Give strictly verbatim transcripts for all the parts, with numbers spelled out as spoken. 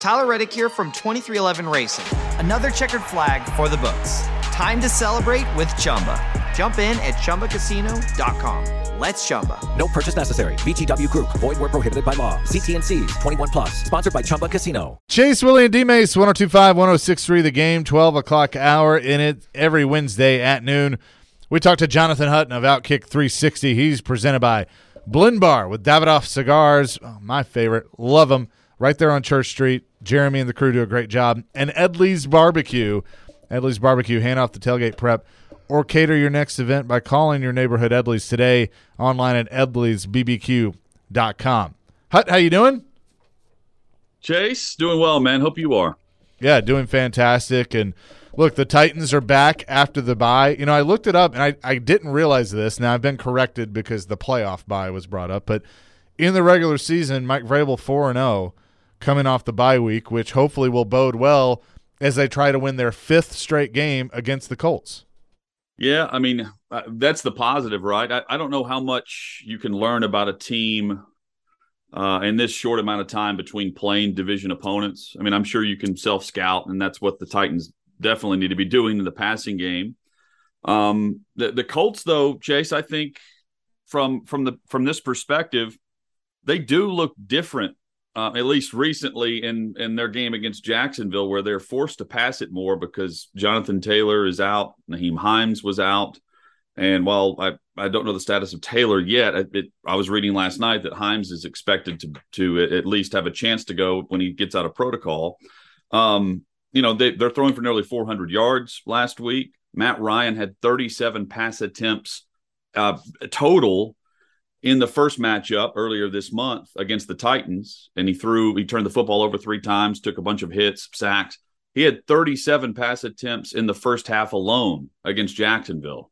Tyler Reddick here from twenty-three eleven Racing. Another checkered flag for the books. Time to celebrate with Chumba. Jump in at Chumba Casino dot com. Let's Chumba. No purchase necessary. V G W Group. Void where prohibited by law. See T N Cs. twenty-one plus. Sponsored by Chumba Casino. Chase, Willie, and D-Mace, one oh two point five, one oh six point three, The Game, twelve o'clock hour in it every Wednesday at noon. We talked to Jonathan Hutton of Outkick three sixty. He's presented by Blend Bar with Davidoff Cigars. Oh, my favorite. Love them. Right there on Church Street. Jeremy and the crew do a great job. And Edley's Barbecue. Edley's Barbecue, hand off the tailgate prep or cater your next event by calling your neighborhood Edley's today, online at edleys b b q dot com. Hut, how you doing? Chase, doing well, man. Hope you are. Yeah, doing fantastic. And look, the Titans are back after the bye. You know, I looked it up, and I, I didn't realize this. Now, I've been corrected because the playoff bye was brought up. But in the regular season, Mike Vrabel four and oh coming off the bye week, which hopefully will bode well as they try to win their fifth straight game against the Colts. Yeah, I mean, uh, that's the positive, right? I, I don't know how much you can learn about a team uh, in this short amount of time between playing division opponents. I mean, I'm sure you can self-scout, and that's what the Titans definitely need to be doing in the passing game. Um, the, the Colts, though, Chase, I think from from the from this perspective, they do look different, uh, at least recently in, in their game against Jacksonville, where they're forced to pass it more because Jonathan Taylor is out, Naheem Hines was out. And while I, I don't know the status of Taylor yet, it, it, I was reading last night that Hines is expected to, to at least have a chance to go when he gets out of protocol. Um, you know, they, they're throwing for nearly four hundred yards last week. Matt Ryan had thirty-seven pass attempts uh, total in the first matchup earlier this month against the Titans, and he threw, he turned the football over three times, took a bunch of hits, sacks. He had thirty-seven pass attempts in the first half alone against Jacksonville,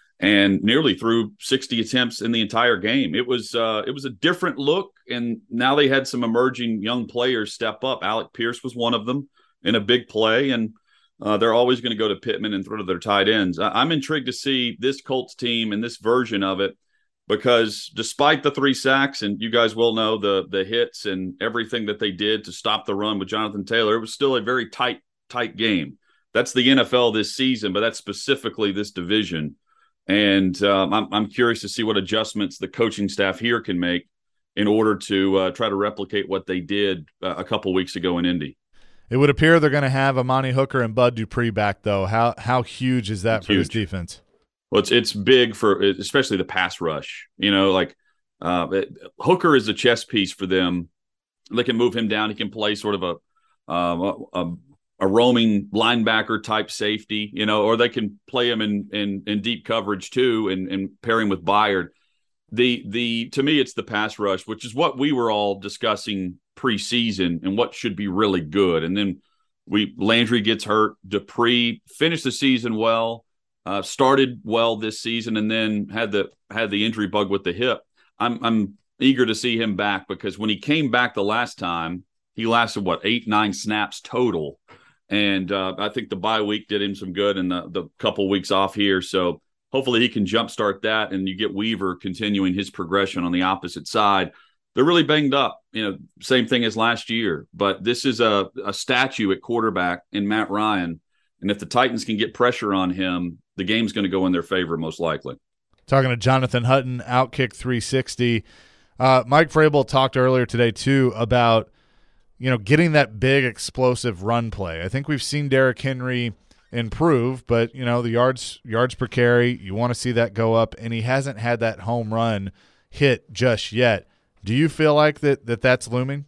and nearly threw sixty attempts in the entire game. It was uh, it was a different look, and now they had some emerging young players step up. Alec Pierce was one of them in a big play, and uh, they're always going to go to Pittman and throw to their tight ends. I- I'm intrigued to see this Colts team and this version of it, because despite the three sacks, and you guys will know the the hits and everything that they did to stop the run with Jonathan Taylor, it was still a very tight, tight game. That's the N F L this season, but that's specifically this division. And um, I'm, I'm curious to see what adjustments the coaching staff here can make in order to uh, try to replicate what they did uh, a couple weeks ago in Indy. It would appear they're going to have Amani Hooker and Bud Dupree back, though. How how huge is that It's for huge. this defense? Well, it's it's big for especially the pass rush. You know, like uh, it, Hooker is a chess piece for them. They can move him down. He can play sort of a uh, a, a roaming linebacker type safety, you know, or they can play him in in, in deep coverage too, and, and pair him with Byard. The the to me, it's the pass rush, which is what we were all discussing preseason and what should be really good. And then we Landry gets hurt. Dupree finished the season well. Uh, started well this season, and then had the had the injury bug with the hip. I'm I'm eager to see him back, because when he came back the last time, he lasted what eight nine snaps total, and uh, I think the bye week did him some good, and the the couple weeks off here. So hopefully he can jumpstart that, and you get Weaver continuing his progression on the opposite side. They're really banged up, you know, same thing as last year, but this is a a statue at quarterback in Matt Ryan, and if the Titans can get pressure on him, the game's going to go in their favor most likely. Talking to Jonathan Hutton, Outkick three sixty. Uh, Mike Vrabel talked earlier today, too, about, you know, getting that big explosive run play. I think we've seen Derrick Henry improve, but, you know, the yards yards per carry, you want to see that go up, and he hasn't had that home run hit just yet. Do you feel like that, that that's looming?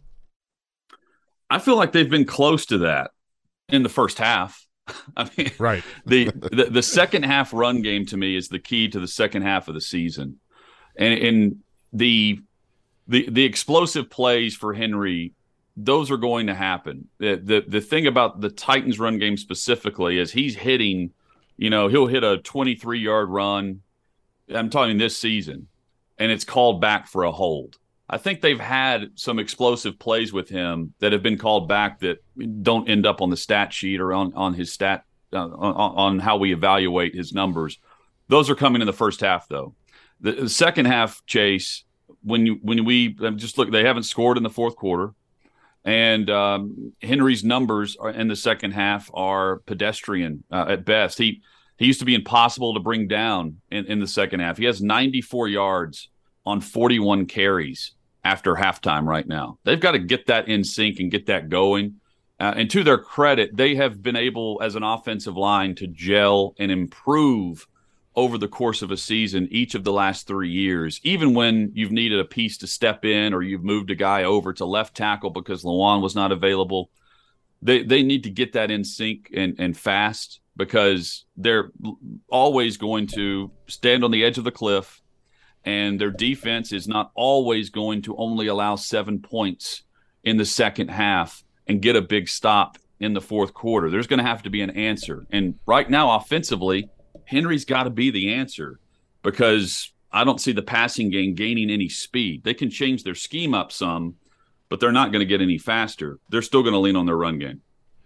I feel like they've been close to that in the first half. I mean, right. the, the the second half run game to me is the key to the second half of the season, and and the the the explosive plays for Henry, those are going to happen. The the the thing about the Titans run game specifically is he's hitting, you know, he'll hit a twenty-three yard run. I'm talking this season, and it's called back for a hold. I think they've had some explosive plays with him that have been called back that don't end up on the stat sheet or on, on his stat uh, on, on how we evaluate his numbers. Those are coming in the first half, though. The, the second half, Chase, when you when we just look, they haven't scored in the fourth quarter. And um, Henry's numbers are, in the second half are pedestrian uh, at best. He he used to be impossible to bring down in, in the second half. He has ninety-four yards on forty-one carries after halftime right now. They've got to get that in sync and get that going. Uh, and to their credit, they have been able, as an offensive line, to gel and improve over the course of a season each of the last three years, even when you've needed a piece to step in or you've moved a guy over to left tackle because Lewan was not available. They they need to get that in sync and, and fast, because they're always going to stand on the edge of the cliff, and their defense is not always going to only allow seven points in the second half and get a big stop in the fourth quarter. There's going to have to be an answer. And right now, offensively, Henry's got to be the answer, because I don't see the passing game gaining any speed. They can change their scheme up some, but they're not going to get any faster. They're still going to lean on their run game.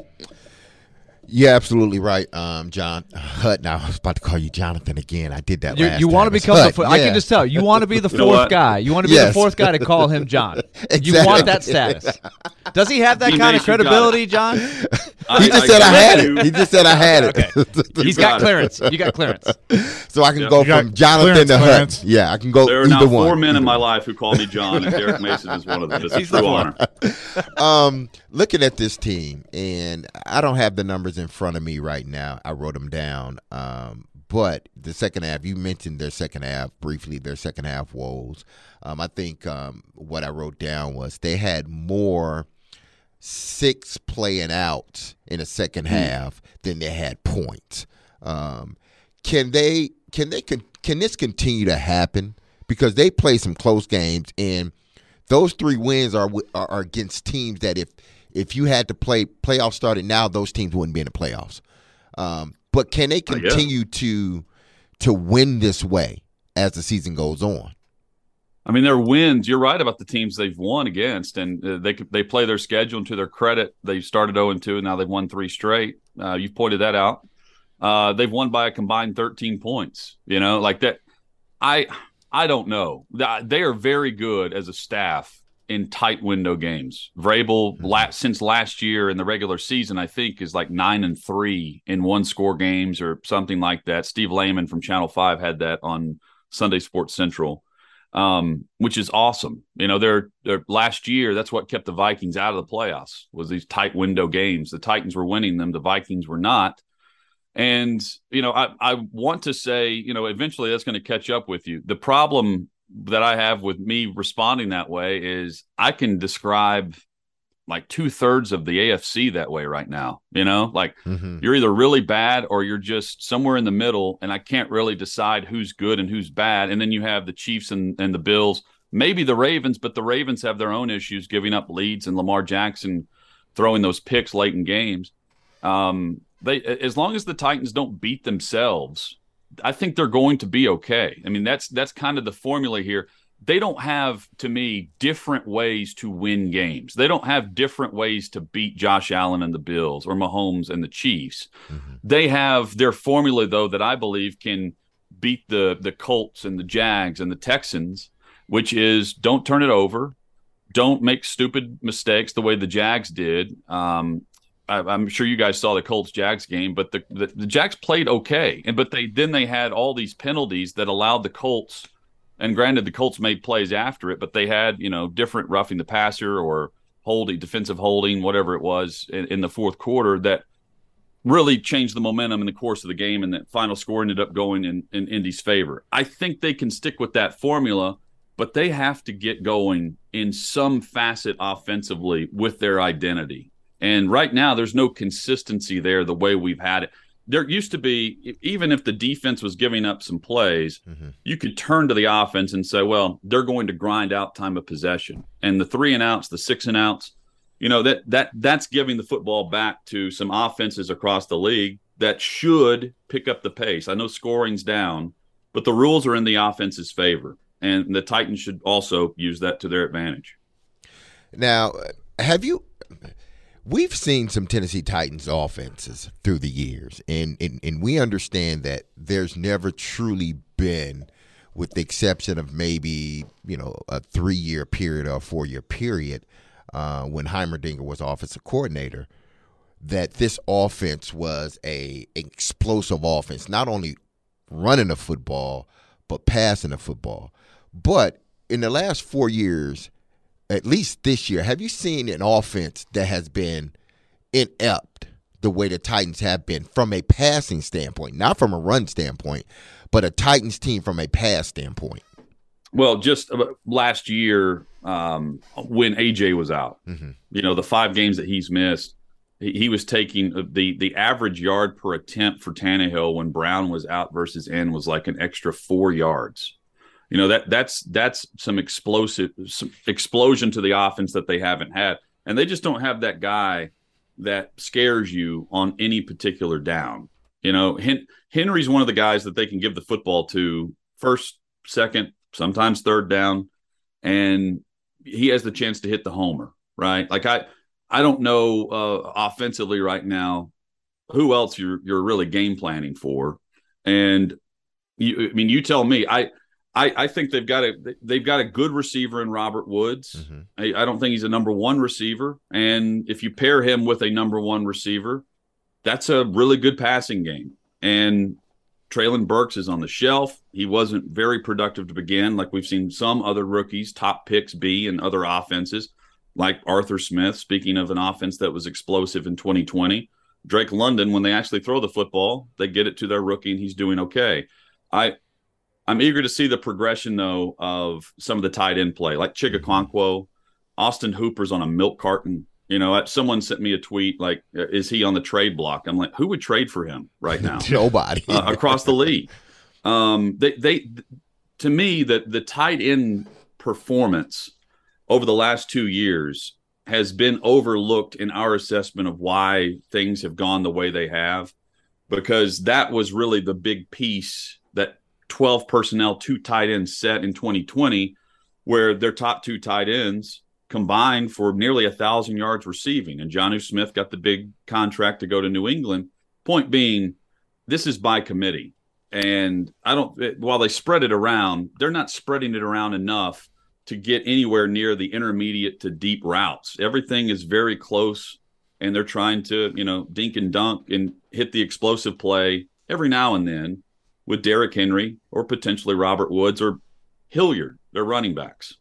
Yeah, absolutely right, um, John Hutton. I was about to call you Jonathan again. I did that you, last you time. want to become Hut, the. yeah. I can just tell you want to be the You know fourth what? guy. You want to be Yes. the fourth guy to call him John. Exactly. You want that status. Does he have that He kind of makes you got credibility, it. John? He just said I had it. He just said I had it. Okay. He's got got it. clearance. You got clearance. So I can Yeah. go You got from Jonathan clearance, to clearance. Hutton. Yeah, I can go There are either now one. four men in Either my one. life who call me John, and Derek Mason is one of them. It's a He's the true fourth. honor. Um, looking at this team, and I don't have the numbers in front of me right now. I wrote them down. Um, but the second half, you mentioned their second half briefly, their second half woes. Um, I think um, what I wrote down was they had more six playing out in the second Mm. half than they had points. Um, can they? Can they? Can, can this continue to happen? Because they play some close games, and those three wins are are, are against teams that if if you had to play playoffs started now, those teams wouldn't be in the playoffs. Um, but can they Oh, yeah. continue to to win this way as the season goes on? I mean, their wins, you're right about the teams they've won against, and uh, they they play their schedule, and to their credit, they started oh and two, and now they've won three straight. Uh, you've pointed that out. Uh, they've won by a combined thirteen points, you know, like that. I I don't know. They are very good as a staff in tight window games. Vrabel, Mm-hmm. la- since last year in the regular season, I think is like nine and three in one score games or something like that. Steve Lehman from Channel five had that on Sunday Sports Central. Um, which is awesome. You know, they're, they're last year, that's what kept the Vikings out of the playoffs, was these tight window games. The Titans were winning them, the Vikings were not. And, you know, I, I want to say, you know, eventually that's going to catch up with you. The problem that I have with me responding that way is I can describe like two thirds of the A F C that way right now. You know, like Mm-hmm. you're either really bad or you're just somewhere in the middle, and I can't really decide who's good and who's bad. And then you have the Chiefs and, and the Bills, maybe the Ravens, but the Ravens have their own issues giving up leads and Lamar Jackson throwing those picks late in games. Um, they, as long as the Titans don't beat themselves, I think they're going to be okay. I mean, that's that's kind of the formula here. They don't have, to me, different ways to win games. They don't have different ways to beat Josh Allen and the Bills or Mahomes and the Chiefs. Mm-hmm. They have their formula, though, that I believe can beat the the Colts and the Jags and the Texans, which is don't turn it over, don't make stupid mistakes the way the Jags did. Um, I, I'm sure you guys saw the Colts-Jags game, but the, the the Jags played okay, and but they then they had all these penalties that allowed the Colts. And granted, the Colts made plays after it, but they had, you know, different roughing the passer or holding, defensive holding, whatever it was in, in the fourth quarter that really changed the momentum in the course of the game, and that final score ended up going in, in Indy's favor. I think they can stick with that formula, but they have to get going in some facet offensively with their identity. And right now, there's no consistency there the way we've had it. There used to be, even if the defense was giving up some plays, mm-hmm. you could turn to the offense and say, well, they're going to grind out time of possession. And the three and outs, the six and outs, you know, that that that's giving the football back to some offenses across the league that should pick up the pace. I know scoring's down, but the rules are in the offense's favor. And the Titans should also use that to their advantage. Now, have you – we've seen some Tennessee Titans offenses through the years, and, and and we understand that there's never truly been, with the exception of maybe, you know, a three-year period or a four-year period, uh, when Heimerdinger was offensive coordinator, that this offense was a explosive offense, not only running the football, but passing the football. But in the last four years, at least this year, have you seen an offense that has been inept the way the Titans have been from a passing standpoint, not from a run standpoint, but a Titans team from a pass standpoint? Well, just last year um, when A J was out, mm-hmm. you know, the five games that he's missed, he, he was taking the the average yard per attempt for Tannehill when Brown was out versus in was like an extra four yards. You know, that that's that's some explosive some explosion to the offense that they haven't had. And they just don't have that guy that scares you on any particular down. You know, Hen- Henry's one of the guys that they can give the football to first, second, sometimes third down, and he has the chance to hit the homer, right? Like I I don't know uh, offensively right now who else you're you're really game planning for. And you, I mean, you tell me. I I, I think they've got a they've got a good receiver in Robert Woods. Mm-hmm. I, I don't think he's a number one receiver, and if you pair him with a number one receiver, that's a really good passing game. And Treylon Burks is on the shelf. He wasn't very productive to begin, like we've seen some other rookies, top picks be in other offenses, like Arthur Smith. Speaking of an offense that was explosive in twenty twenty, Drake London, when they actually throw the football, they get it to their rookie, and he's doing okay. I. I'm eager to see the progression, though, of some of the tight end play, like Chigakonkwo. Austin Hooper's on a milk carton. You know, someone sent me a tweet like, is he on the trade block? I'm like, who would trade for him right now? Nobody. uh, across the league. Um, they, they, to me, the, the tight end performance over the last two years has been overlooked in our assessment of why things have gone the way they have, because that was really the big piece that twelve personnel, two tight ends set in twenty twenty, where their top two tight ends combined for nearly a thousand yards receiving. And Jonnu Smith got the big contract to go to New England. Point being, this is by committee. And I don't, while they spread it around, they're not spreading it around enough to get anywhere near the intermediate to deep routes. Everything is very close, and they're trying to, you know, dink and dunk and hit the explosive play every now and then with Derrick Henry or potentially Robert Woods or Hilliard, their running backs.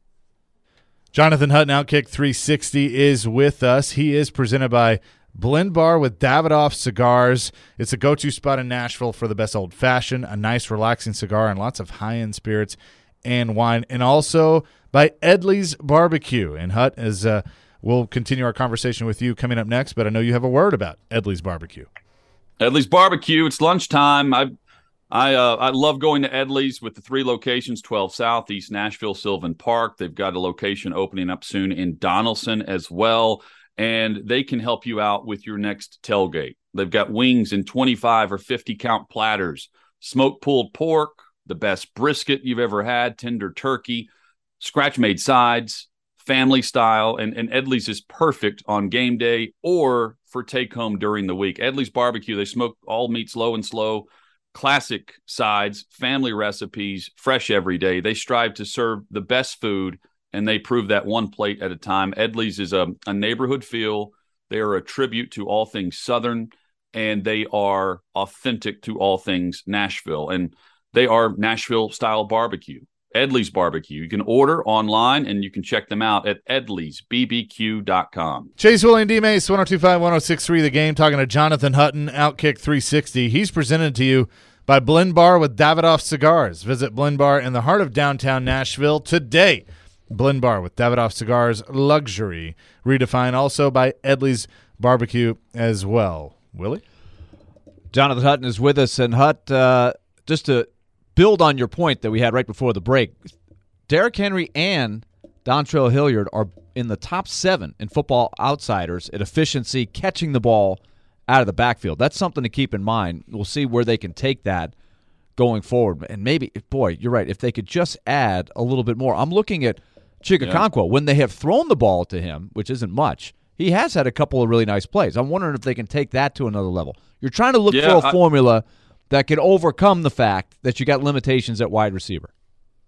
Jonathan Hutton, Outkick three sixty, is with us. He is presented by Blend Bar with Davidoff Cigars. It's a go-to spot in Nashville for the best old-fashioned, a nice, relaxing cigar, and lots of high-end spirits and wine. And also by Edley's Barbecue. And Hut, as uh, we'll continue our conversation with you coming up next, but I know you have a word about Edley's Barbecue. Edley's Barbecue, it's lunchtime. I I uh, I love going to Edley's with the three locations, twelve South, East Nashville, Sylvan Park. They've got a location opening up soon in Donelson as well, and they can help you out with your next tailgate. They've got wings in twenty-five or fifty count platters, smoked pulled pork, the best brisket you've ever had, tender turkey, scratch-made sides, family style, and, and Edley's is perfect on game day or for take-home during the week. Edley's Barbecue, they smoke all meats low and slow, classic sides, family recipes, fresh every day. They strive to serve the best food, and they prove that one plate at a time. Edley's is a, a neighborhood feel. They are a tribute to all things Southern, and they are authentic to all things Nashville. And they are Nashville-style barbecue. Edley's Barbecue. You can order online, and you can check them out at edleys b b q dot com. Chase William D. Mace, one oh two point five, one oh six point three The Game, talking to Jonathan Hutton, Outkick three sixty. He's presented to you by Blend Bar with Davidoff Cigars. Visit Blend Bar in the heart of downtown Nashville today. Blend Bar with Davidoff Cigars, luxury redefined. Also by Edley's Barbecue as well. Willie? Jonathan Hutton is with us. And Hut, uh, just to build on your point that we had right before the break, Derrick Henry and Dontrell Hilliard are in the top seven in Football Outsiders at efficiency, catching the ball out of the backfield. That's something to keep in mind. We'll see where they can take that going forward. And maybe, boy, you're right, if they could just add a little bit more. I'm looking at Chigakonkwo. Yeah. When they have thrown the ball to him, which isn't much, he has had a couple of really nice plays. I'm wondering if they can take that to another level. You're trying to look yeah, for a I- formula that can overcome the fact that you got limitations at wide receiver.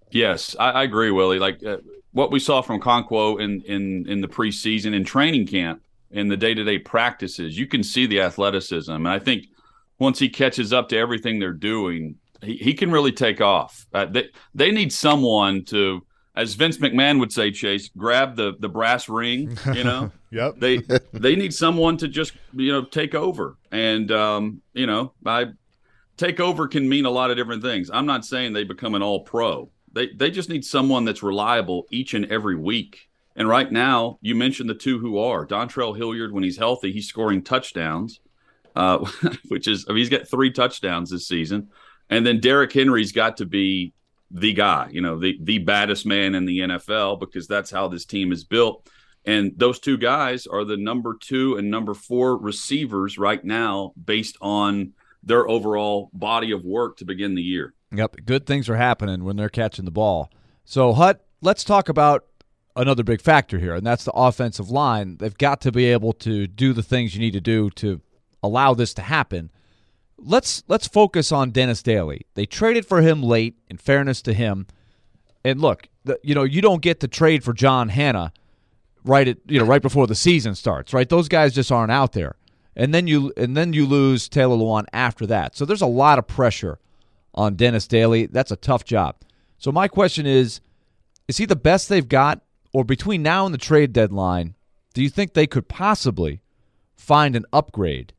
Yes, I, I agree, Willie. Like uh, what we saw from Okonkwo in, in, in the preseason, in training camp, in the day-to-day practices, you can see the athleticism. And I think once he catches up to everything they're doing, he, he can really take off. Uh, they, they need someone to, as Vince McMahon would say, Chase, grab the, the brass ring, you know? Yep. They they need someone to just, you know, take over. And, um, you know, I take over can mean a lot of different things. I'm not saying they become an all-pro. They they just need someone that's reliable each and every week. And right now, you mentioned the two who are. Dontrell Hilliard, when he's healthy, he's scoring touchdowns, uh, which is, I mean, he's got three touchdowns this season. And then Derrick Henry's got to be the guy, you know, the, the baddest man in the N F L, because that's how this team is built. And those two guys are the number two and number four receivers right now based on their overall body of work to begin the year. Yep, good things are happening when they're catching the ball. So, Hut, let's talk about another big factor here, and that's the offensive line. They've got to be able to do the things you need to do to allow this to happen. Let's let's focus on Dennis Daly. They traded for him late, in fairness to him. And look, the, you know, you don't get to trade for John Hanna right at you know right before the season starts, right? Those guys just aren't out there. And then you and then you lose Taylor Lewan after that. So there's a lot of pressure on Dennis Daly. That's a tough job. So my question is, is he the best they've got? Or between now and the trade deadline, do you think they could possibly find an upgrade?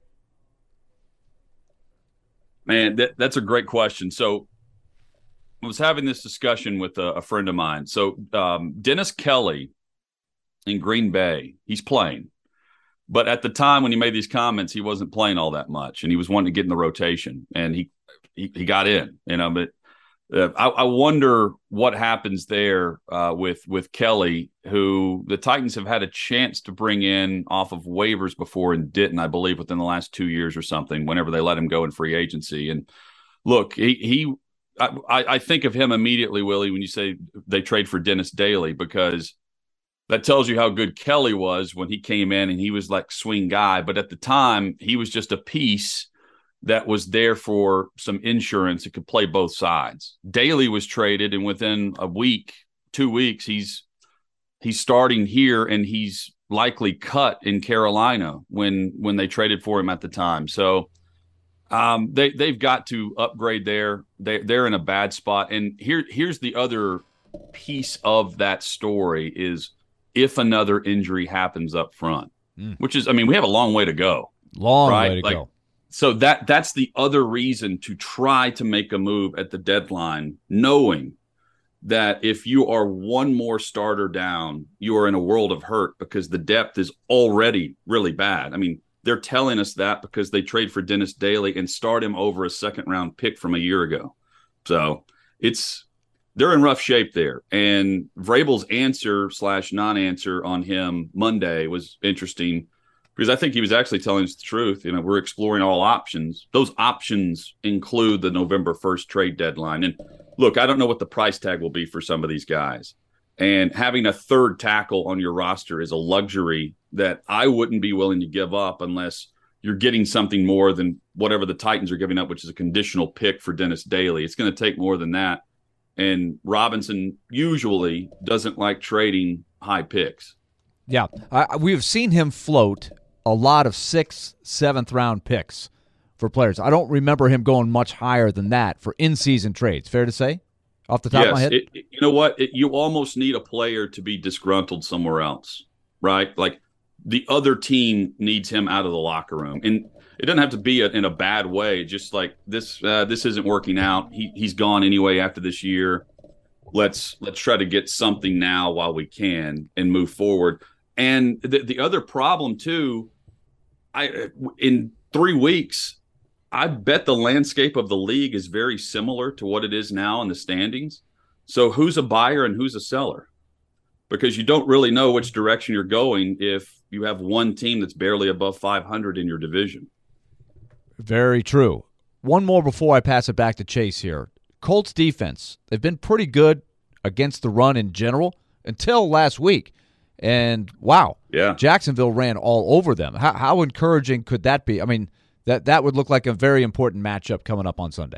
Man, that, that's a great question. So I was having this discussion with a, a friend of mine. So um, Dennis Kelly in Green Bay, he's playing. But at the time when he made these comments, he wasn't playing all that much, and he was wanting to get in the rotation, and he he, he got in, you know. But uh, I, I wonder what happens there uh, with with Kelly, who the Titans have had a chance to bring in off of waivers before and didn't, I believe, within the last two years or something. Whenever they let him go in free agency, and look, he he I, I think of him immediately, Willie, when you say they trade for Dennis Daly, because that tells you how good Kelly was when he came in, and he was like swing guy. But at the time, he was just a piece that was there for some insurance. It could play both sides. Daly was traded, and within a week, two weeks, he's he's starting here, and he's likely cut in Carolina when when they traded for him at the time. So um, they they've got to upgrade there. They they're in a bad spot. And here here's the other piece of that story is, if another injury happens up front, mm. which is, I mean, we have a long way to go. Long right? way to like, go. So that that's the other reason to try to make a move at the deadline, knowing that if you are one more starter down, you are in a world of hurt because the depth is already really bad. I mean, they're telling us that because they trade for Dennis Daly and start him over a second round pick from a year ago. So it's, they're in rough shape there. And Vrabel's answer slash non-answer on him Monday was interesting because I think he was actually telling us the truth. You know, we're exploring all options. Those options include the November first trade deadline. And look, I don't know what the price tag will be for some of these guys. And having a third tackle on your roster is a luxury that I wouldn't be willing to give up unless you're getting something more than whatever the Titans are giving up, which is a conditional pick for Dennis Daly. It's going to take more than that. And Robinson usually doesn't like trading high picks. Yeah, I, we've seen him float a lot of sixth, seventh round picks for players. I don't remember him going much higher than that for in-season trades. Fair to say, off the top yes, of my head? It, you know what? It, you almost need a player to be disgruntled somewhere else, right? Like the other team needs him out of the locker room. And it doesn't have to be a, in a bad way. Just like this, uh, this isn't working out. He he's gone anyway after this year. Let's let's try to get something now while we can and move forward. And the the other problem too, I in three weeks, I bet the landscape of the league is very similar to what it is now in the standings. So who's a buyer and who's a seller? Because you don't really know which direction you're going if you have one team that's barely above five hundred in your division. Very true. One more before I pass it back to Chase here. Colts defense, they've been pretty good against the run in general until last week. And, wow, yeah, Jacksonville ran all over them. How, how encouraging could that be? I mean, that, that would look like a very important matchup coming up on Sunday.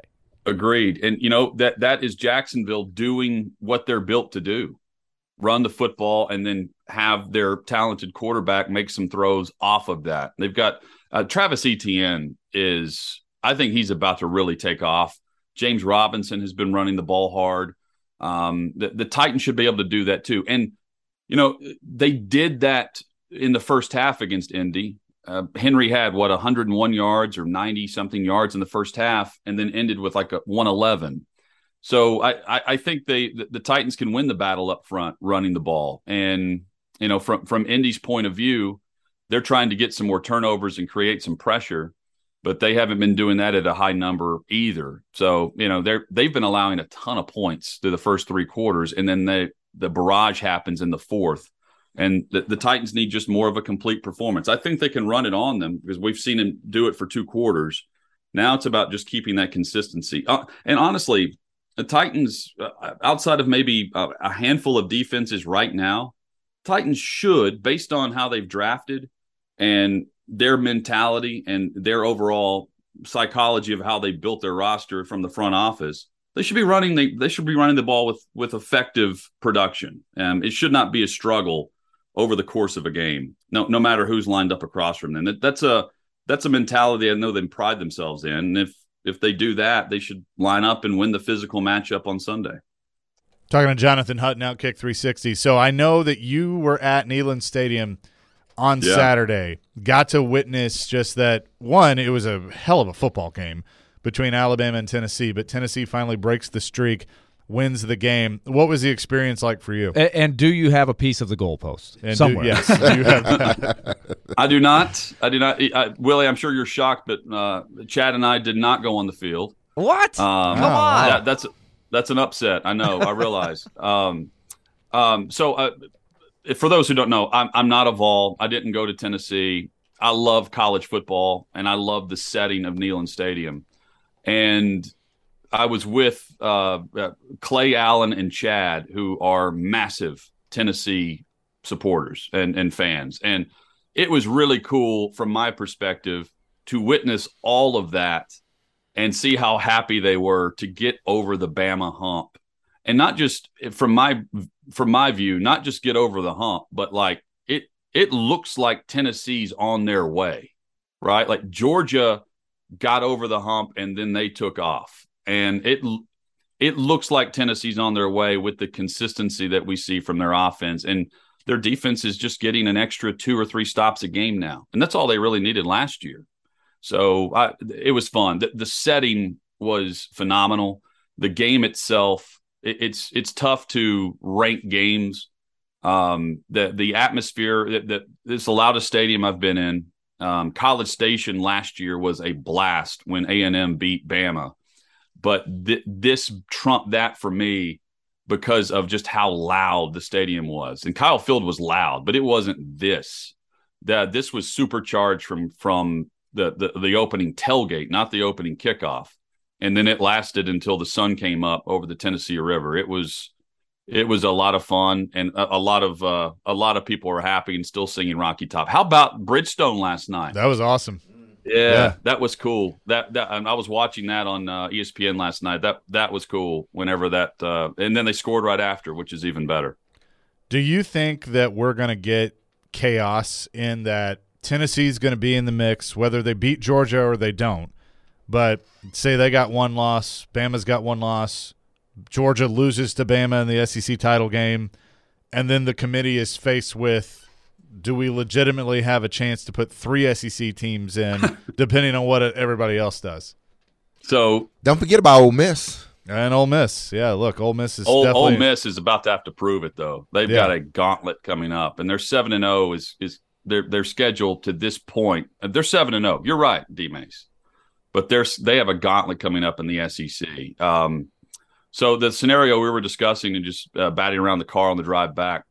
Agreed. And, you know, that that is Jacksonville doing what they're built to do. Run the football and then have their talented quarterback make some throws off of that. They've got uh, Travis Etienne is, I think he's about to really take off. James Robinson has been running the ball hard. Um, the, the Titans should be able to do that too. And, you know, they did that in the first half against Indy. Uh, Henry had, what, one hundred one yards or ninety-something yards in the first half and then ended with like a one eleven. So I, I, I think they the, the Titans can win the battle up front running the ball. And, you know, from, from Indy's point of view, they're trying to get some more turnovers and create some pressure, but they haven't been doing that at a high number either. So, you know, they're, they've been allowing a ton of points through the first three quarters, and then they, the barrage happens in the fourth. And the, the Titans need just more of a complete performance. I think they can run it on them because we've seen them do it for two quarters. Now it's about just keeping that consistency. Uh, and honestly, the Titans, uh, outside of maybe a, a handful of defenses right now, Titans should, based on how they've drafted and their mentality and their overall psychology of how they built their roster from the front office, they should be running the they should be running the ball with with effective production. Um, it should not be a struggle over the course of a game, no no matter who's lined up across from them. That, that's a that's a mentality I know they pride themselves in. And if if they do that, they should line up and win the physical matchup on Sunday. Talking to Jonathan Hutton, Outkick three sixty. So I know that you were at Neyland Stadium on yeah. Saturday, got to witness just that. One, it was a hell of a football game between Alabama and Tennessee, but Tennessee finally breaks the streak, wins the game. What was the experience like for you? And, and do you have a piece of the goalpost and somewhere? Do, yes. Do you have I do not. I do not. I, Willie, I'm sure you're shocked, but uh, Chad and I did not go on the field. What? Um, Come on. That, that's that's an upset. I know. I realize. um, um, so uh, for those who don't know, I'm, I'm not a Vol. I didn't go to Tennessee. I love college football, and I love the setting of Neyland Stadium. And I was with uh, uh, Clay Allen and Chad, who are massive Tennessee supporters and, and fans. And it was really cool from my perspective to witness all of that and see how happy they were to get over the Bama hump. And not just from my from my view, not just get over the hump, but like it it looks like Tennessee's on their way, right? Like Georgia got over the hump and then they took off. And it it looks like Tennessee's on their way with the consistency that we see from their offense. And their defense is just getting an extra two or three stops a game now. And that's all they really needed last year. So I, it was fun. The, the setting was phenomenal. The game itself, it, it's it's tough to rank games. Um, the the atmosphere, that, that it's the loudest stadium I've been in. Um, College Station last year was a blast when A and M beat Bama. But th- this trumped that for me because of just how loud the stadium was. And Kyle Field was loud, but it wasn't this. That this was supercharged from from the, the the opening tailgate, not the opening kickoff. And then it lasted until the sun came up over the Tennessee River. It was it was a lot of fun, and a, a lot of uh, a lot of people were happy and still singing Rocky Top. How about Bridgestone last night? That was awesome. Yeah, yeah, that was cool. That that I was watching that on uh, E S P N last night. That that was cool. Whenever that, uh, and then they scored right after, which is even better. Do you think that we're going to get chaos in that Tennessee's going to be in the mix, whether they beat Georgia or they don't? But say they got one loss, Bama's got one loss, Georgia loses to Bama in the S E C title game, and then the committee is faced with, do we legitimately have a chance to put three S E C teams in, depending on what everybody else does? So don't forget about Ole Miss. And Ole Miss. Yeah, look, Ole Miss is Ole, definitely – Ole Miss is about to have to prove it, though. They've Yeah. got a gauntlet coming up, and they're seven and oh is is their their schedule to this point. They're seven and oh. You're right, D-Mace. But they're, they have a gauntlet coming up in the S E C. Um, so the scenario we were discussing and just uh, batting around the car on the drive back,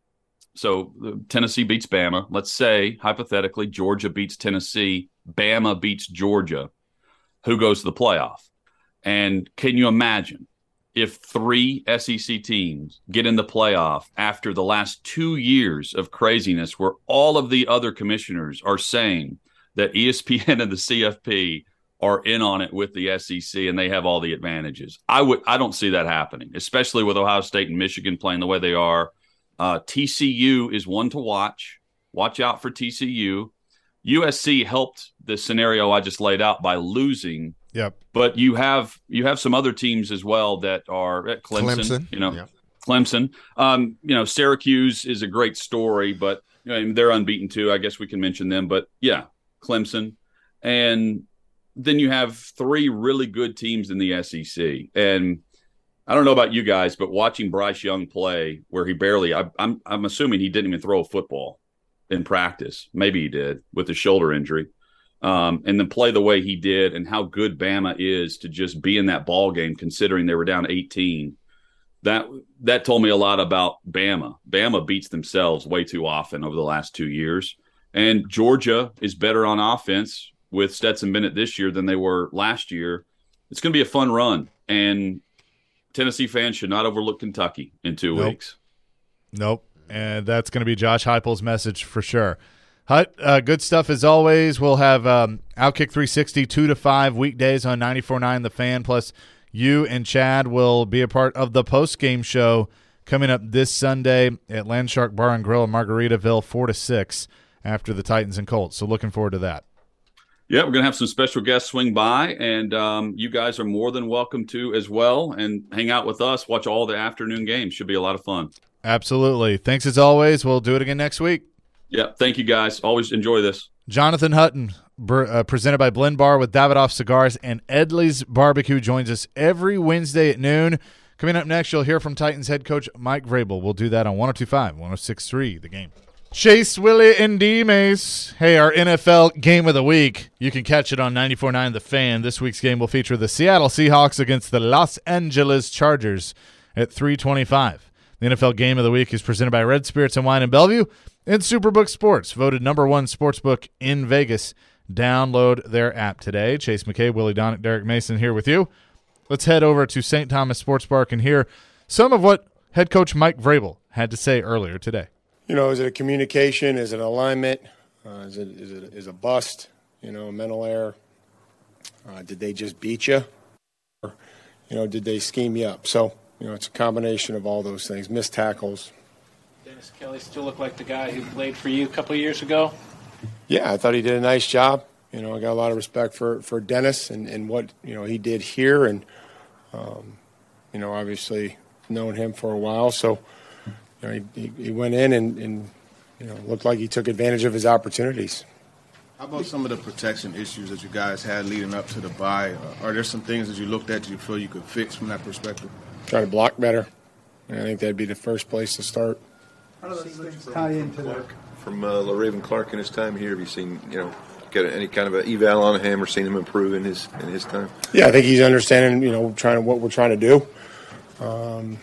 so Tennessee beats Bama. Let's say, hypothetically, Georgia beats Tennessee. Bama beats Georgia. Who goes to the playoff? And can you imagine if three S E C teams get in the playoff after the last two years of craziness where all of the other commissioners are saying that E S P N and the C F P are in on it with the S E C and they have all the advantages. I would I don't see that happening, especially with Ohio State and Michigan playing the way they are. Uh, T C U is one to watch. Watch out for T C U. U S C helped the scenario I just laid out by losing. Yep. But you have you have some other teams as well that are at Clemson. Clemson. You know, Yep. Clemson. Um, you know, Syracuse is a great story, but you know, they're unbeaten too. I guess we can mention them. But yeah, Clemson. And then you have three really good teams in the S E C. And I don't know about you guys, but watching Bryce Young play where he barely I, I'm I'm assuming he didn't even throw a football in practice. Maybe he did with a shoulder injury. Um, and then play the way he did and how good Bama is to just be in that ball game considering they were down eighteen. That that told me a lot about Bama. Bama beats themselves way too often over the last two years. And Georgia is better on offense with Stetson Bennett this year than they were last year. It's going to be a fun run. And Tennessee fans should not overlook Kentucky in two Nope. weeks. Nope. And that's going to be Josh Heupel's message for sure. Hut, uh, good stuff as always. We'll have um, Outkick three sixty, two to five weekdays on ninety-four point nine The Fan. Plus, you and Chad will be a part of the post-game show coming up this Sunday at Landshark Bar and Grill in Margaritaville, four to six after the Titans and Colts. So looking forward to that. Yeah, we're going to have some special guests swing by, and um, you guys are more than welcome to as well, and hang out with us, watch all the afternoon games. Should be a lot of fun. Absolutely. Thanks as always. We'll do it again next week. Yeah, thank you guys. Always enjoy this. Jonathan Hutton, br- uh, presented by Blend Bar with Davidoff Cigars and Edley's Barbecue, joins us every Wednesday at noon. Coming up next, you'll hear from Titans head coach Mike Vrabel. We'll do that on one oh two point five, one oh six point three The Game. Chase, Willie, and D-Mace. Hey, our N F L Game of the Week. You can catch it on ninety-four point nine The Fan. This week's game will feature the Seattle Seahawks against the Los Angeles Chargers at three twenty-five. The N F L Game of the Week is presented by Red Spirits and Wine in Bellevue and Superbook Sports, voted number one sportsbook in Vegas. Download their app today. Chase McKay, Willie Donick, Derek Mason here with you. Let's head over to Saint Thomas Sports Park and hear some of what head coach Mike Vrabel had to say earlier today. You know, is it a communication? Is it alignment? Uh, is it is it is a bust? You know, a mental error? Uh, did they just beat you? Or, you know, did they scheme you up? So, you know, it's a combination of all those things. Missed tackles. Dennis Kelly still looked like the guy who played for you a couple of years ago? Yeah, I thought he did a nice job. You know, I got a lot of respect for, for Dennis and, and what, you know, he did here. And, um, you know, obviously known him for a while. So, you know, he, he went in and, and, you know, looked like he took advantage of his opportunities. How about some of the protection issues that you guys had leading up to the bye? Uh, are there some things that you looked at you feel you could fix from that perspective? Try to block better. And I think that'd be the first place to start. How do those things tie into that? From uh, LaRaven Clark in his time here, have you seen, you know, get any kind of an eval on him or seen him improve in his in his time? Yeah, I think he's understanding, you know, trying what we're trying to do. Um,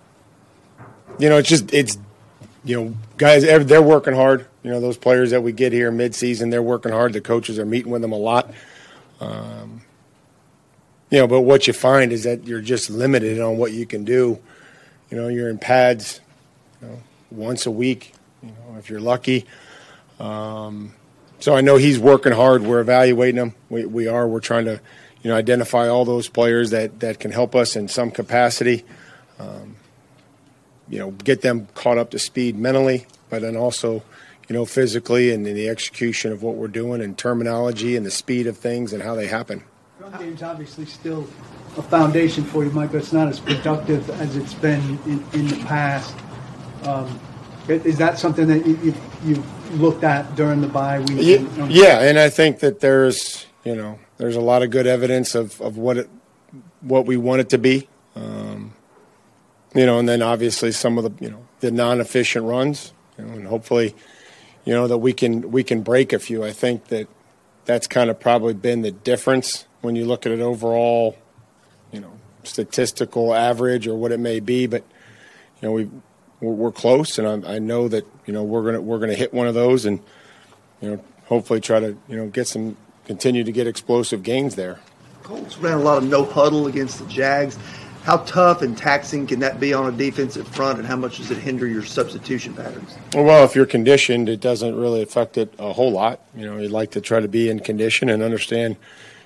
you know, it's just it's, you know, guys, they're working hard. You know, those players that we get here mid-season, they're working hard. The coaches are meeting with them a lot. Um, you know, but what you find is that you're just limited on what you can do. You know, you're in pads, you know, once a week, you know, if you're lucky. Um, so I know he's working hard. We're evaluating him. We we are. We're trying to, you know, identify all those players that, that can help us in some capacity. Um, you know, get them caught up to speed mentally, but then also, you know, physically and in the execution of what we're doing and terminology and the speed of things and how they happen. Run game's obviously still a foundation for you, Mike, but it's not as productive as it's been in, in the past. Um, is that something that you, you've looked at during the bye week? Yeah, yeah, and I think that there's, you know, there's a lot of good evidence of, of what it, what we want it to be. Um, you know, and then obviously some of the, you know, the non-efficient runs, you know, and hopefully, you know, that we can we can break a few. I think that that's kind of probably been the difference when you look at it overall, you know, statistical average or what it may be. But, you know, we we're, we're close, and I, I know that, you know, we're gonna we're gonna hit one of those, and, you know, hopefully try to, you know, get some continue to get explosive gains there. Colts ran a lot of no huddle against the Jags. How tough and taxing can that be on a defensive front, and how much does it hinder your substitution patterns? Well, if you're conditioned, it doesn't really affect it a whole lot. You know, you'd like to try to be in condition and understand,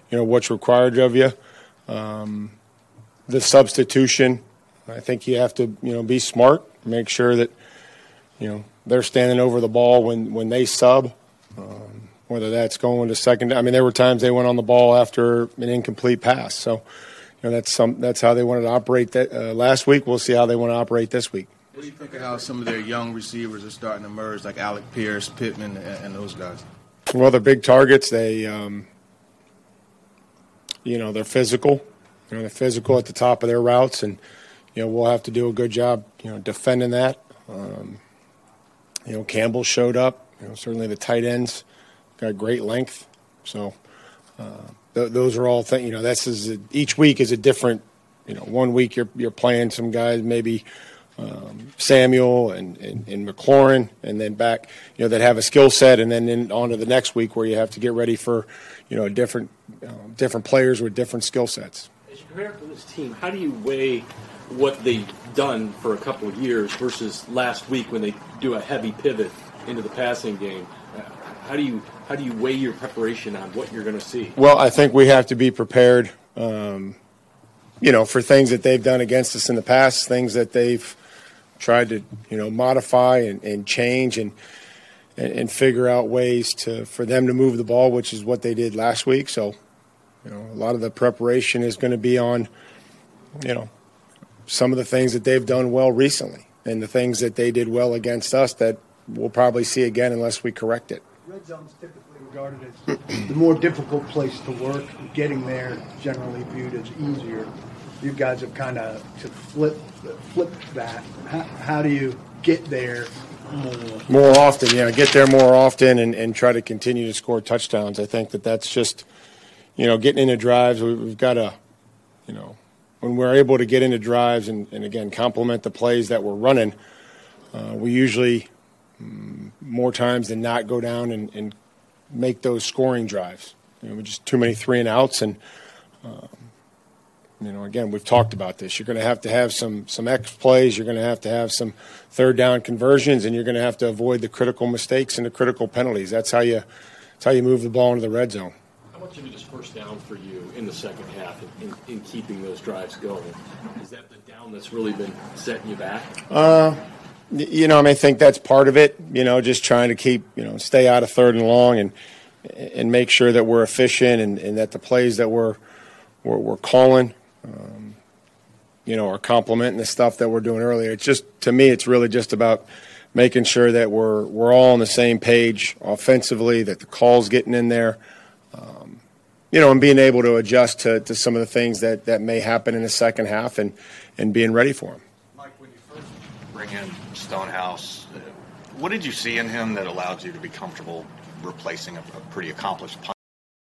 you know, what's required of you. Um, the substitution, I think you have to, you know, be smart, make sure that, you know, they're standing over the ball when, when they sub, um, whether that's going to second. I mean, there were times they went on the ball after an incomplete pass. So, you know, that's some that's how they wanted to operate that uh, last week. We'll see how they want to operate this week. What do you think of how some of their young receivers are starting to emerge, like Alec Pierce, Pittman, and, and those guys? Well, they're big targets. They, um, you know, they're physical. You know, they're physical at the top of their routes, and you know, we'll have to do a good job, you know, defending that. Um, you know, Campbell showed up. You know, certainly the tight ends got great length. So uh, th- those are all things. You know, that's is a, each week is a different. You know, one week you're you're playing some guys maybe. Um, Samuel and, and, and McLaurin, and then back, you know, that have a skill set, and then in, on to the next week where you have to get ready for, you know, different uh, different players with different skill sets. As you compare it to this team, how do you weigh what they've done for a couple of years versus last week when they do a heavy pivot into the passing game? Uh, how do you how do you weigh your preparation on what you're going to see? Well, I think we have to be prepared, um, you know, for things that they've done against us in the past, things that they've tried to, you know, modify and, and change and, and and figure out ways to for them to move the ball, which is what they did last week. So, you know, a lot of the preparation is going to be on, you know, some of the things that they've done well recently and the things that they did well against us that we'll probably see again unless we correct it. Red zone's typically regarded as the more difficult place to work. Getting there generally viewed as easier. You guys have kind of to flip flip that. How, how do you get there more? More often, yeah. Get there more often and, and try to continue to score touchdowns. I think that that's just, you know, getting into drives. We, we've got to, you know, when we're able to get into drives and, and again, complement the plays that we're running, uh, we usually, um, more times than not, go down and, and make those scoring drives. You know, we just too many three and outs and, um, you know, again, we've talked about this. You're going to have to have some some X plays. You're going to have to have some third down conversions, and you're going to have to avoid the critical mistakes and the critical penalties. That's how you that's how you move the ball into the red zone. How much of it is first down for you in the second half in, in, in keeping those drives going? Is that the down that's really been setting you back? Uh, you know, I mean, I think that's part of it. You know, just trying to keep, you know, stay out of third and long and and make sure that we're efficient and, and that the plays that we're we're, we're calling. Um, you know, are complementing the stuff that we're doing earlier. It's just, to me, it's really just about making sure that we're we're all on the same page offensively, that the call's getting in there, um, you know, and being able to adjust to, to some of the things that, that may happen in the second half and, and being ready for them. Mike, when you first bring in Stonehouse, uh, what did you see in him that allowed you to be comfortable replacing a, a pretty accomplished punter?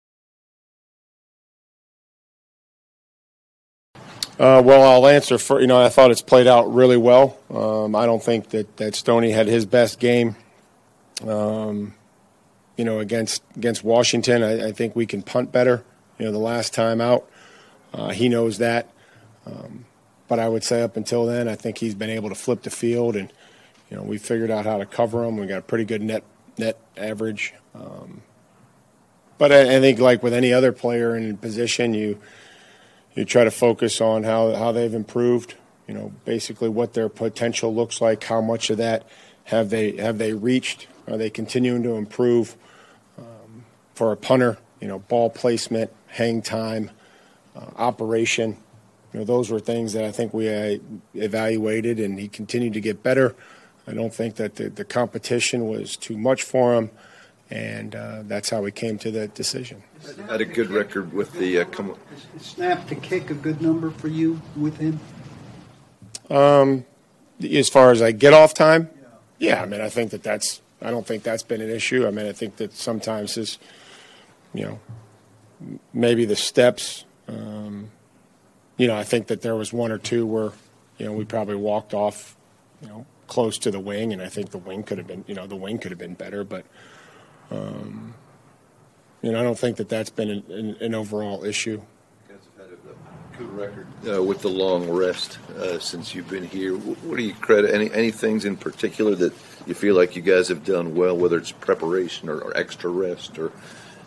Uh, well, I'll answer for, you know, I thought it's played out really well. Um, I don't think that, that Stoney had his best game, um, you know, against against Washington. I, I think we can punt better, you know, the last time out. Uh, he knows that. Um, but I would say up until then, I think he's been able to flip the field and, you know, we figured out how to cover him. We got a pretty good net net average. Um, but I, I think like with any other player in position, you – You try to focus on how, how they've improved, you know, basically what their potential looks like, how much of that have they have they reached, are they continuing to improve. Um, for a punter, you know, ball placement, hang time, uh, operation, you know, those were things that I think we uh, evaluated, and he continued to get better. I don't think that the, the competition was too much for him, and uh, that's how we came to that decision. Had a good record with the uh, come. Is snap to kick a good number for you with him? Um, as far as I get off time, yeah. yeah. I mean, I think that that's. I don't think that's been an issue. I mean, I think that sometimes his, you know, maybe the steps. Um, you know, I think that there was one or two where, you know, we probably walked off, you know, close to the wing, and I think the wing could have been, you know, the wing could have been better, but. Um, You know, I don't think that that's been an, an, an overall issue. You guys have had a good record uh, with the long rest uh, since you've been here. What do you credit? Any any things in particular that you feel like you guys have done well, whether it's preparation or, or extra rest or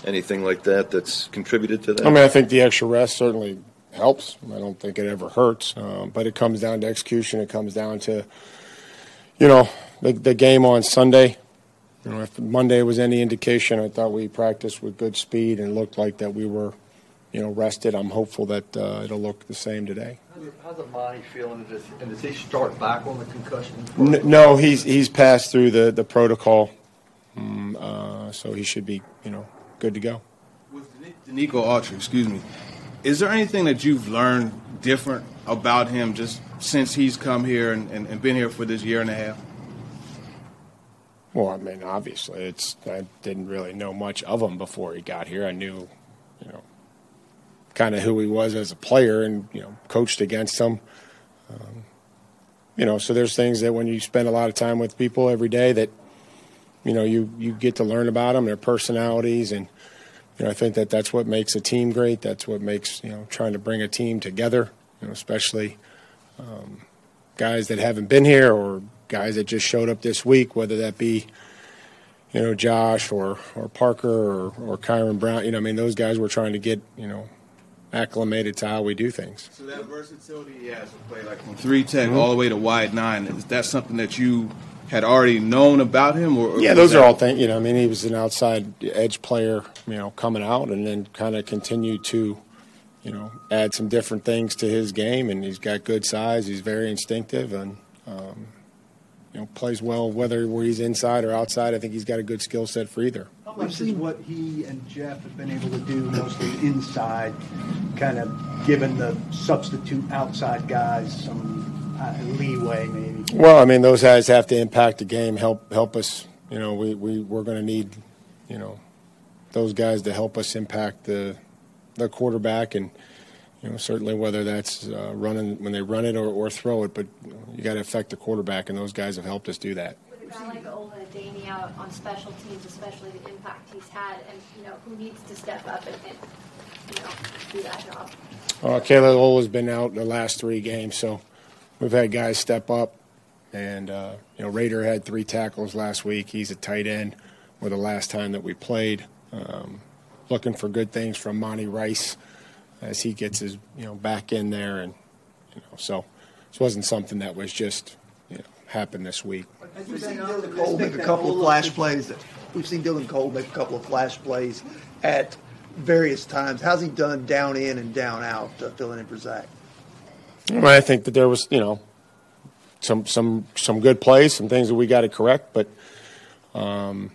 anything like that that's contributed to that? I mean, I think the extra rest certainly helps. I don't think it ever hurts, um, but it comes down to execution. It comes down to, you know, the, the game on Sunday. You know, if Monday was any indication, I thought we practiced with good speed and looked like that we were, you know, rested. I'm hopeful that uh, it'll look the same today. How's Amani feeling? Does, and does he start back on the concussion? N- no, he's he's passed through the, the protocol, um, uh, so he should be, you know, good to go. With Danico Autry, excuse me, is there anything that you've learned different about him just since he's come here and, and, and been here for this year and a half? Well, I mean, obviously, it's I didn't really know much of him before he got here. I knew, you know, kind of who he was as a player and, you know, coached against him. Um, you know, so there's things that when you spend a lot of time with people every day that, you know, you, you get to learn about them, their personalities. And, you know, I think that that's what makes a team great. That's what makes, you know, trying to bring a team together, you know, especially um, guys that haven't been here or guys that just showed up this week, whether that be, you know, Josh or, or Parker or, or Kyron Brown. You know, I mean, those guys we're trying to get, you know, acclimated to how we do things. So that versatility he has to play like from three tech mm-hmm. all the way to wide nine, is that something that you had already known about him? Or, or yeah, those are all things. You know, I mean, he was an outside edge player, you know, coming out and then kind of continued to, you know, add some different things to his game. And he's got good size. He's very instinctive and, um, you know, plays well whether where he's inside or outside. I think he's got a good skill set for either. How much is what he and Jeff have been able to do mostly inside, kind of given the substitute outside guys some uh, leeway maybe? Well, I mean, those guys have to impact the game, help help us. You know, we, we, we're going to need, you know, those guys to help us impact the the quarterback and, you know, certainly whether that's uh, running when they run it or, or throw it, but you, know, you got to affect the quarterback, and those guys have helped us do that. With a guy like Ola Adeniyi out on special teams, especially the impact he's had, and you know who needs to step up and, and you know do that job. Uh, Caleb Ola's been out the last three games, so we've had guys step up, and uh, you know Rader had three tackles last week. He's a tight end. Or the last time that we played, um, looking for good things from Monty Rice as he gets his, you know, back in there. And, you know, so this wasn't something that was just, you know, happened this week. We've seen Dylan Cole make a couple of flash plays. We've seen Dylan Cole make a couple of flash plays at various times. How's he done down in and down out, uh, filling in for Zach? Well, I think that there was, you know, some some some good plays, some things that we got to correct, but, um,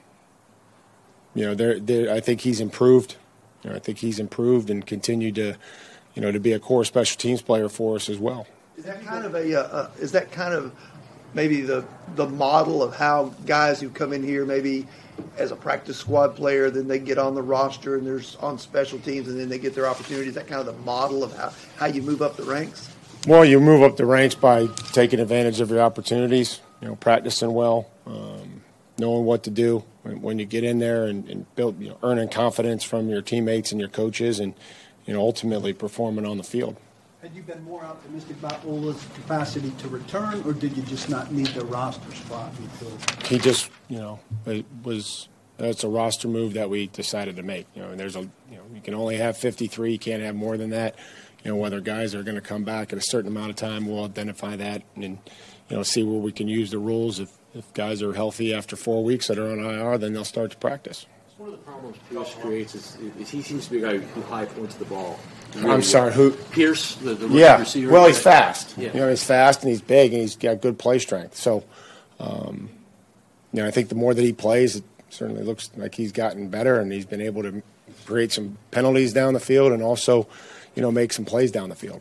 you know, there, there, I think he's improved. You know, I think he's improved and continued to, you know, to be a core special teams player for us as well. Is that kind of a? Uh, is that kind of maybe the the model of how guys who come in here maybe as a practice squad player, then they get on the roster and there's on special teams and then they get their opportunities? Is that kind of the model of how, how you move up the ranks? Well, you move up the ranks by taking advantage of your opportunities. You know, practicing well, um, knowing what to do when, when you get in there, and, and build, you know, earning confidence from your teammates and your coaches, and you know, ultimately performing on the field. Had you been more optimistic about Ola's capacity to return, or did you just not need the roster spot? He just, you know, it was it's a roster move that we decided to make. You know, and there's a, you know, you can only have fifty-three, you can't have more than that. You know, whether guys are going to come back at a certain amount of time, we'll identify that and, you know, see where we can use the rules. If if guys are healthy after four weeks that are on I R, then they'll start to practice. One of the problems Pierce creates is, is he seems to be a guy who high points the ball. Really, I'm sorry, who? Pierce, the, the yeah. receiver. Well, he's fast. Yeah. You know, he's fast and he's big and he's got good play strength. So, um, you know, I think the more that he plays, it certainly looks like he's gotten better and he's been able to create some penalties down the field and also, you know, make some plays down the field.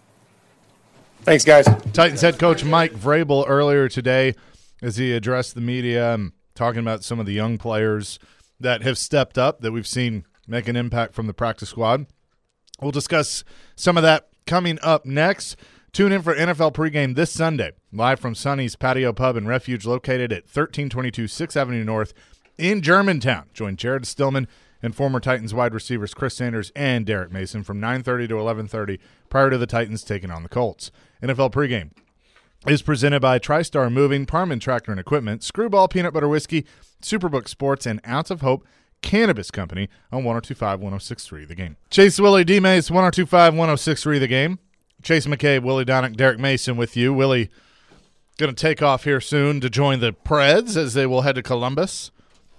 Thanks, guys. Titans head coach Mike Vrabel earlier today, as he addressed the media, um, talking about some of the young players that have stepped up that we've seen make an impact from the practice squad. We'll discuss some of that coming up next. Tune in for N F L pregame this Sunday, live from Sonny's Patio Pub and Refuge, located at thirteen twenty-two sixth Avenue North in Germantown. Join Jared Stillman and former Titans wide receivers Chris Sanders and Derek Mason from nine thirty to eleven thirty prior to the Titans taking on the Colts. N F L pregame is presented by TriStar Moving, Parman Tractor and Equipment, Screwball Peanut Butter Whiskey, Superbook Sports, and Ounce of Hope Cannabis Company on one oh two point five, one oh six point three The Game. Chase Willie D. Mace, one oh two point five, one oh six point three The Game. Chase McCabe, Willie Donick, Derek Mason with you. Willie going to take off here soon to join the Preds as they will head to Columbus.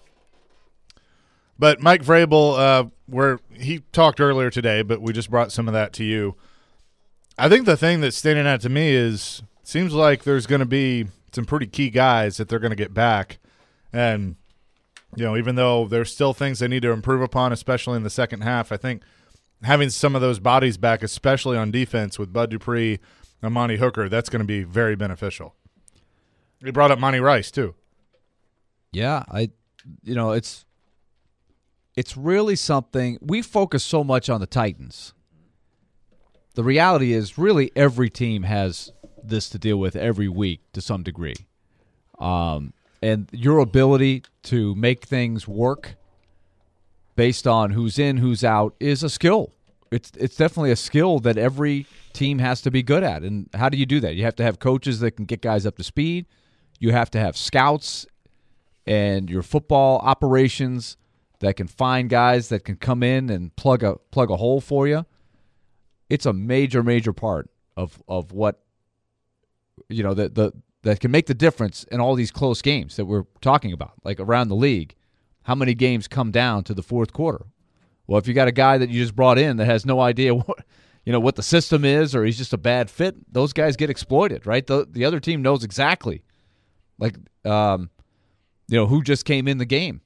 But Mike Vrabel, uh, where he talked earlier today, but we just brought some of that to you. I think the thing that's standing out to me is it seems like there's going to be some pretty key guys that they're going to get back. And, you know, even though there's still things they need to improve upon, especially in the second half, I think having some of those bodies back, especially on defense with Bud Dupree and Monty Hooker, that's going to be very beneficial. He brought up Monty Rice, too. Yeah, I, you know, it's it's really something. We focus so much on the Titans. The reality is really every team has this to deal with every week to some degree. Um, and your ability to make things work based on who's in, who's out is a skill. It's it's definitely a skill that every team has to be good at. And how do you do that? You have to have coaches that can get guys up to speed. You have to have scouts and your football operations that can find guys that can come in and plug a plug a hole for you. It's a major, major part of of what you know that the that can make the difference in all these close games that we're talking about, like around the league. How many games come down to the fourth quarter? Well, if you got a guy that you just brought in that has no idea what you know what the system is, or he's just a bad fit, those guys get exploited, right? The the other team knows exactly, like um, you know, who just came in the game.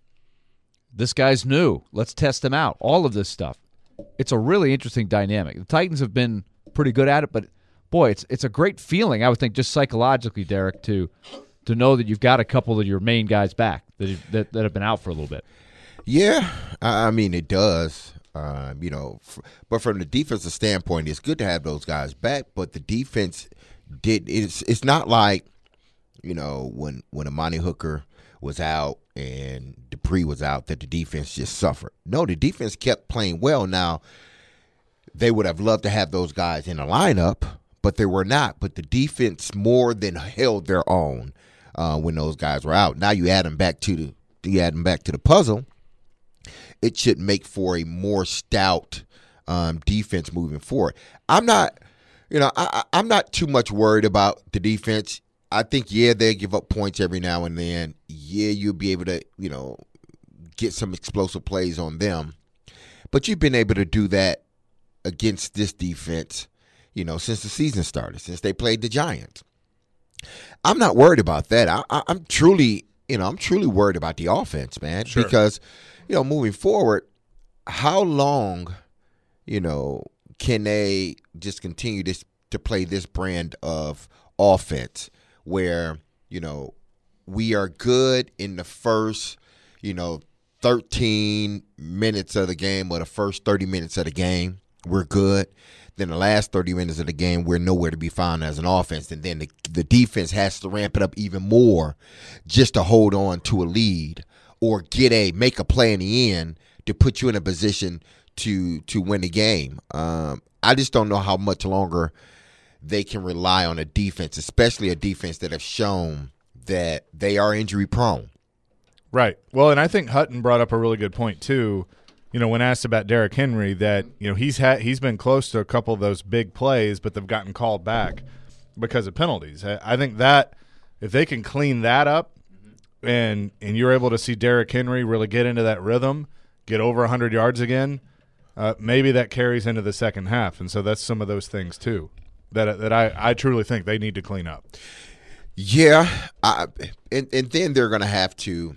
This guy's new. Let's test him out. All of this stuff. It's a really interesting dynamic. The Titans have been pretty good at it, but boy, it's it's a great feeling, I would think, just psychologically, Derek, to to know that you've got a couple of your main guys back that that, that have been out for a little bit. Yeah, I mean, it does. Uh, you know, f- but from the defensive standpoint, it's good to have those guys back. But the defense did. It's it's not like, you know, when when Amani Hooker was out and Dupree was out that the defense just suffered. No, the defense kept playing well. Now, they would have loved to have those guys in the lineup, but they were not. But the defense more than held their own uh, when those guys were out. Now you add them back to the you add them back to the puzzle. It should make for a more stout um, defense moving forward. I'm not, you know, I, I'm not too much worried about the defense. I think, yeah, they give up points every now and then. Yeah, you'll be able to, you know, get some explosive plays on them. But you've been able to do that against this defense, you know, since the season started, since they played the Giants. I'm not worried about that. I, I, I'm truly, you know, I'm truly worried about the offense, man, sure. Because, you know, moving forward, how long, you know, can they just continue this to play this brand of offense where, you know, we are good in the first, you know, thirteen minutes of the game or the first thirty minutes of the game, we're good. Then the last thirty minutes of the game, we're nowhere to be found as an offense. And then the, the defense has to ramp it up even more just to hold on to a lead or get a make a play in the end to put you in a position to to win the game. Um, I just don't know how much longer they can rely on a defense, especially a defense that have shown that they are injury prone. Right. Well, and I think Hutton brought up a really good point too. You know, when asked about Derrick Henry, that you know he's had he's been close to a couple of those big plays, but they've gotten called back because of penalties. I think that if they can clean that up, and and you're able to see Derrick Henry really get into that rhythm, get over one hundred yards again, uh, maybe that carries into the second half. And so that's some of those things too that that I, I truly think they need to clean up. Yeah, I, and and then they're going to have to.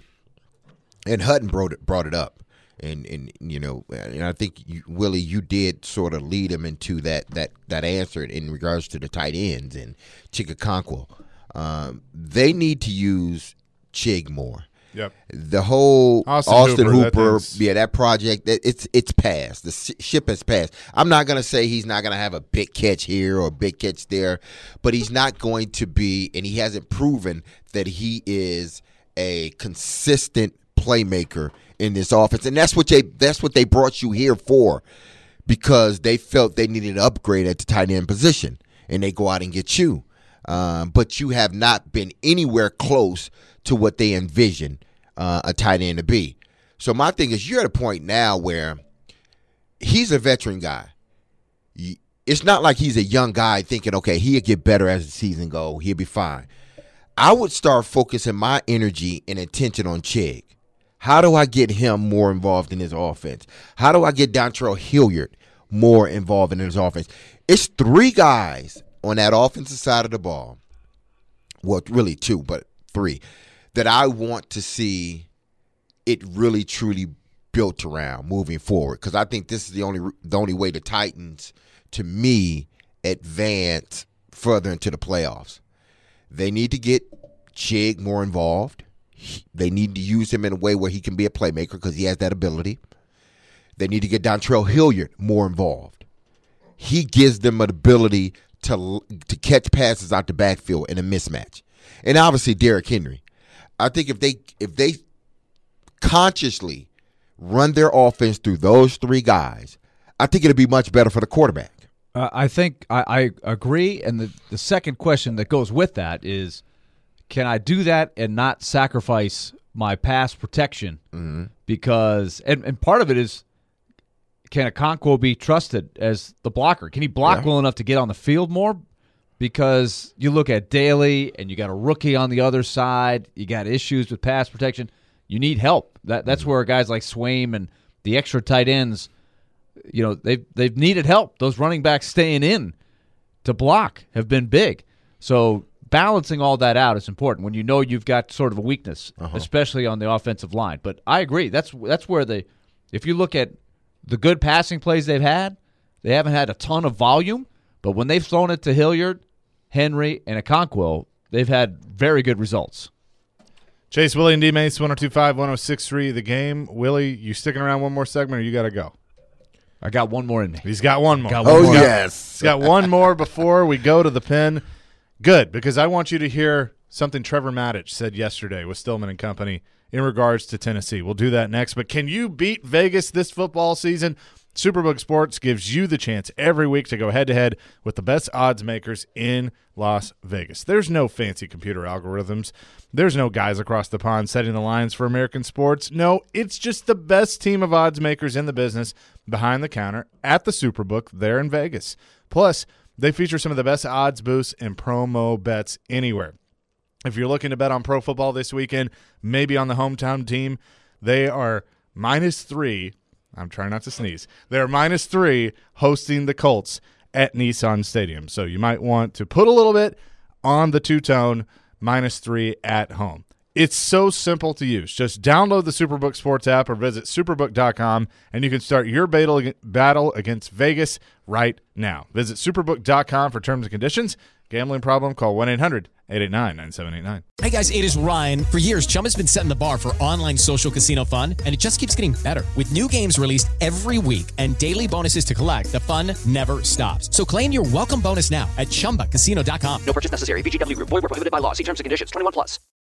And Hutton brought it, brought it up, and and you know, and I think you, Willie, you did sort of lead him into that that that answer in regards to the tight ends and Chikakonkwo. Um, they need to use Chig more. Yep. The whole Austin, Austin Hooper, Hooper that yeah, that project, that it's it's passed. The ship has passed. I'm not going to say he's not going to have a big catch here or a big catch there, but he's not going to be, and he hasn't proven that he is a consistent playmaker in this offense. And that's what they that's what they brought you here for, because they felt they needed an upgrade at the tight end position, and they go out and get you. Um, but you have not been anywhere close to what they envisioned uh, a tight end to be. So my thing is, you're at a point now where he's a veteran guy. It's not like he's a young guy thinking, okay, he'll get better as the season goes. He'll be fine. I would start focusing my energy and attention on Chig. How do I get him more involved in his offense? How do I get Dontrell Hilliard more involved in his offense? It's three guys on that offensive side of the ball. Well, really two, but three, that I want to see it really, truly built around moving forward. Because I think this is the only the only way the Titans, to me, advance further into the playoffs. They need to get Chig more involved. They need to use him in a way where he can be a playmaker because he has that ability. They need to get Dontrell Hilliard more involved. He gives them an ability to to catch passes out the backfield in a mismatch. And obviously Derrick Henry. I think if they if they consciously run their offense through those three guys, I think it'll be much better for the quarterback. Uh, I think I, I agree. And the, the second question that goes with that is, can I do that and not sacrifice my pass protection? Mm-hmm. Because, and, and part of it is, can Okonkwo be trusted as the blocker? Can he block Yeah. well enough to get on the field more? Because you look at Daly and you got a rookie on the other side. You got issues with pass protection. You need help. That That's where guys like Swaim and the extra tight ends, you know, they've, they've needed help. Those running backs staying in to block have been big. So balancing all that out is important when you know you've got sort of a weakness, Uh-huh. especially on the offensive line. But I agree. That's that's where they, if you look at the good passing plays they've had, they haven't had a ton of volume. But when they've thrown it to Hilliard, Henry, and Okonkwo, they've had very good results. Chase, Willie, and D-Mace, one oh two point five, one oh six point three, The Game. Willie, you sticking around one more segment or you got to go? I got one more in me. He's got one more. Got one Oh, more. yes. He's got one more before we go to the pen. Good, because I want you to hear something Trevor Maddich said yesterday with Stillman and Company in regards to Tennessee. We'll do that next. But can you beat Vegas this football season? Superbook Sports gives you the chance every week to go head-to-head with the best odds makers in Las Vegas. There's no fancy computer algorithms. There's no guys across the pond setting the lines for American sports. No, it's just the best team of odds makers in the business behind the counter at the Superbook there in Vegas. Plus, they feature some of the best odds boosts and promo bets anywhere. If you're looking to bet on pro football this weekend, maybe on the hometown team, they are minus three. I'm trying not to sneeze. They're minus three hosting the Colts at Nissan Stadium. So you might want to put a little bit on the two-tone minus three at home. It's so simple to use. Just download the Superbook Sports app or visit superbook dot com, and you can start your battle against Vegas right now. Visit superbook dot com for terms and conditions. Gambling problem? Call one eight hundred eight eight nine nine seven eight nine. Hey guys, it is Ryan. For years, Chumba's been setting the bar for online social casino fun, and it just keeps getting better. With new games released every week and daily bonuses to collect, the fun never stops. So claim your welcome bonus now at chumba casino dot com. No purchase necessary. V G W Group. Void where prohibited by law. See terms and conditions. twenty-one plus.